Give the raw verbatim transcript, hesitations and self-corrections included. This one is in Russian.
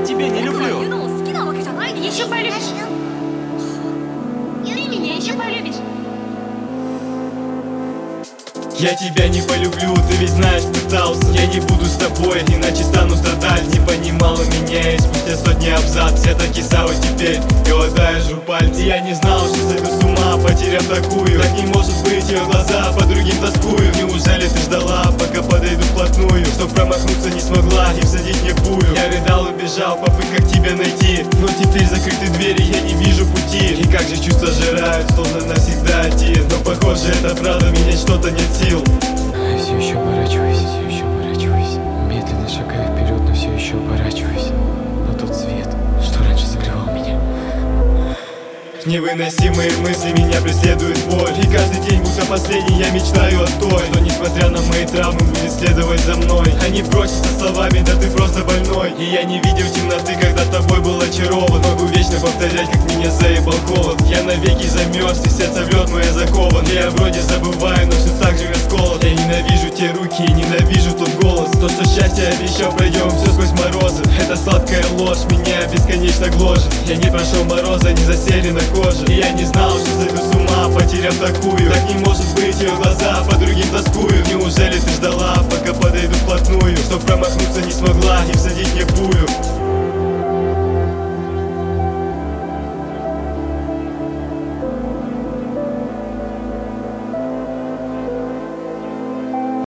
тебя не 僕は言う люблю. のも好きなわけじゃないでしょ。 Еще полюбишь. Ты меня еще полюбишь. Я тебя не полюблю, ты ведь знаешь, пытался. Я не буду с тобой, иначе стану страдать. Не понимала меня, и спустя сотни абзац я таки сава теперь, голодая жру пальцы. Я не знал, что сойду с ума, потеряв такую. Так не может быть, ее глаза по другим тоскую. Неужели ты ждала, пока подойду вплотную? Чтоб промахнуться не смогла и всадить мне пулю. Я рыдал и бежал в попытках тебя найти, но теперь закрыты двери, я не вижу пути. И как же чувства жирают, словно навсегда один. Но похоже, это правда, меня что-то нет сил. Все еще оборачиваюсь, все еще оборачиваюсь. Медленно шагаю вперед, но все еще оборачиваюсь. Но тот свет, что раньше закрывал меня. Невыносимые мысли меня преследует боль. И каждый день, будто последний, я мечтаю о той, что несмотря на мои травмы будет следовать за мной. Они просятся словами, да ты просто больной. И я не видел темноты, когда тобой был очарован. Могу вечно повторять, как меня заебал голод. Я навеки замерз, и сердце в лед мое закован. Я вроде забываю, но все так же расколот. Я ненавижу те руки и ненавижу тот голос. То, что счастье обещал, пройдем все сквозь морозы. Это сладкая ложь, меня бесконечно гложет. Я не прошел мороза, не засели на коже. И я не знал, что сойду с ума, потеряв такую. Так не может быть, ее глаза по другим тоскую.